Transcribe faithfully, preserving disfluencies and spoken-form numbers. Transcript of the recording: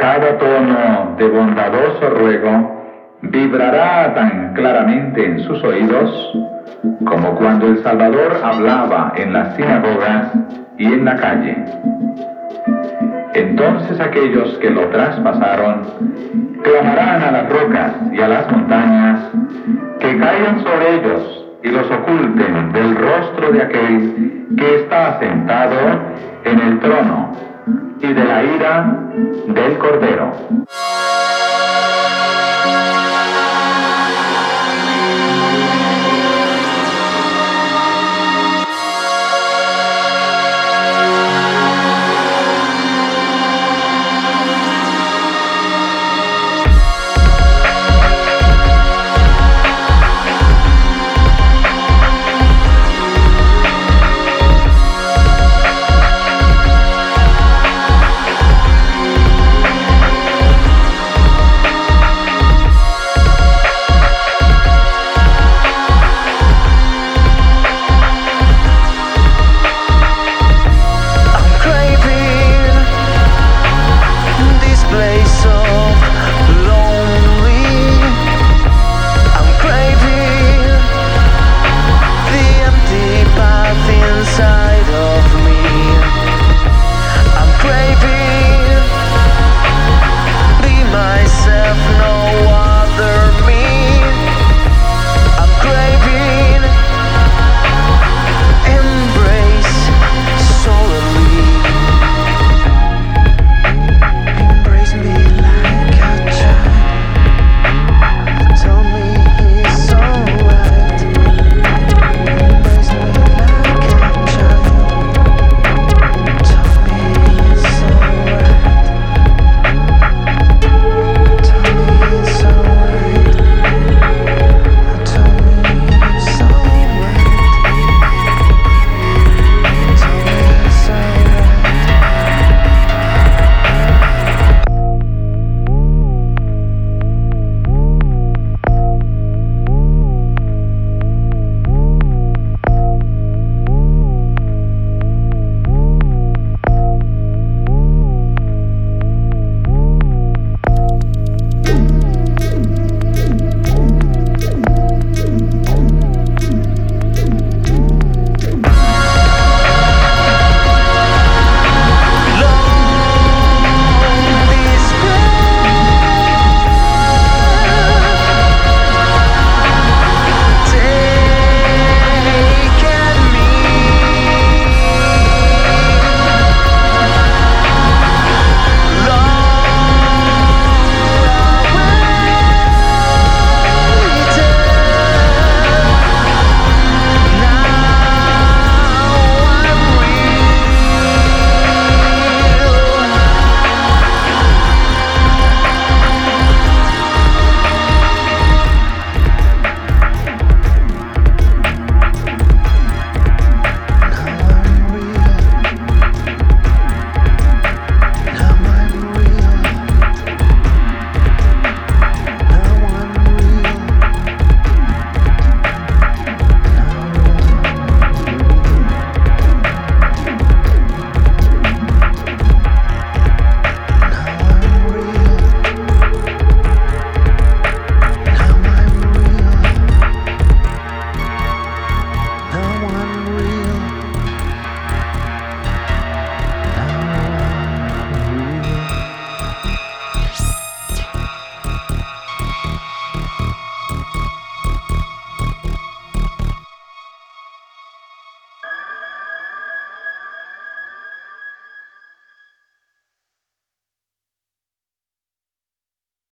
Cada tono de bondadoso ruego vibrará tan claramente en sus oídos como cuando el Salvador hablaba en las sinagogas y en la calle. Entonces aquellos que lo traspasaron clamarán a las rocas y a las montañas que caigan sobre ellos y los oculten del rostro de aquel que está sentado en el trono y de la ira del Cordero.